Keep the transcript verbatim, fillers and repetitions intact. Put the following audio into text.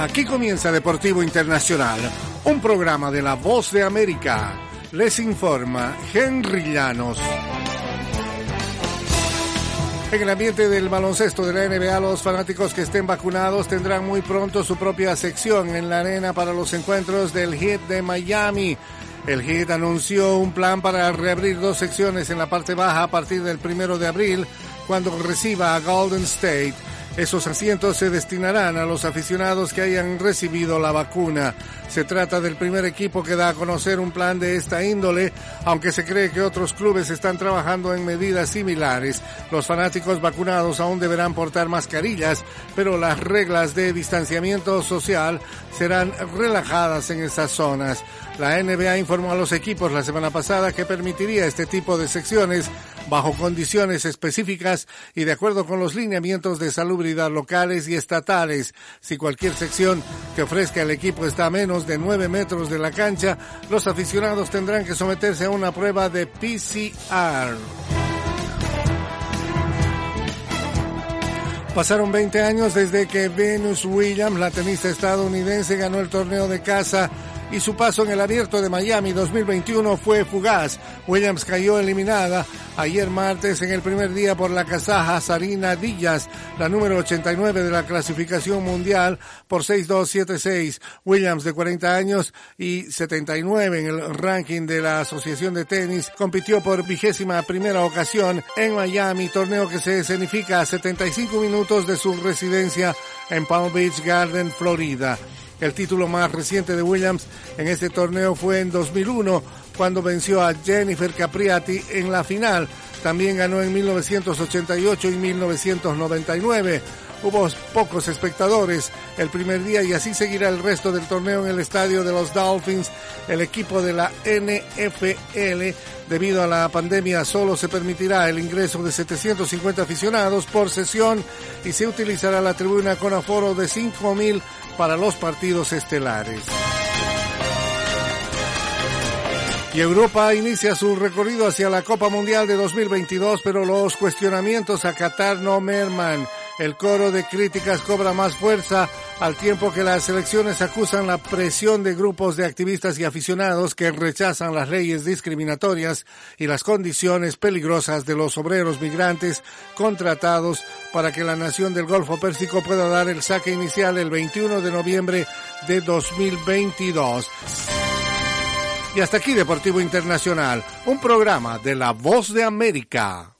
Aquí comienza Deportivo Internacional, un programa de La Voz de América. Les informa Henry Llanos. En el ambiente del baloncesto de la N B A, los fanáticos que estén vacunados tendrán muy pronto su propia sección en la arena para los encuentros del Heat de Miami. El Heat anunció un plan para reabrir dos secciones en la parte baja a partir del primero de abril, cuando reciba a Golden State. Esos asientos se destinarán a los aficionados que hayan recibido la vacuna. Se trata del primer equipo que da a conocer un plan de esta índole, aunque se cree que otros clubes están trabajando en medidas similares. Los fanáticos vacunados aún deberán portar mascarillas, pero las reglas de distanciamiento social serán relajadas en esas zonas. La N B A informó a los equipos la semana pasada que permitiría este tipo de secciones bajo condiciones específicas y de acuerdo con los lineamientos de salubridad locales y estatales. Si cualquier sección que ofrezca el equipo está a menos de nueve metros de la cancha, los aficionados tendrán que someterse a una prueba de P C R. Pasaron veinte años desde que Venus Williams, la tenista estadounidense, ganó el torneo de casa y su paso en el Abierto de Miami dos mil veintiuno fue fugaz. Williams cayó eliminada ayer martes en el primer día por la kazaja Zarina Díaz, la número ochenta y nueve de la clasificación mundial, por seis dos siete seis. Williams, de cuarenta años y setenta y nueve en el ranking de la Asociación de Tenis, compitió por vigésima primera ocasión en Miami, torneo que se escenifica a setenta y cinco minutos de su residencia en Palm Beach Garden, Florida. El título más reciente de Williams en este torneo fue en dos mil uno, cuando venció a Jennifer Capriati en la final. También ganó en mil novecientos ochenta y ocho y mil novecientos noventa y nueve. Hubo pocos espectadores el primer día y así seguirá el resto del torneo en el estadio de los Dolphins. El equipo de la N F L, debido a la pandemia, solo se permitirá el ingreso de setecientos cincuenta aficionados por sesión y se utilizará la tribuna con aforo de cinco mil para los partidos estelares. Y Europa inicia su recorrido hacia la Copa Mundial de dos mil veintidós, pero los cuestionamientos a Qatar no merman. El coro de críticas cobra más fuerza al tiempo que las elecciones acusan la presión de grupos de activistas y aficionados que rechazan las leyes discriminatorias y las condiciones peligrosas de los obreros migrantes contratados para que la nación del Golfo Pérsico pueda dar el saque inicial el veintiuno de noviembre de dos mil veintidós. Y hasta aquí Deportivo Internacional, un programa de La Voz de América.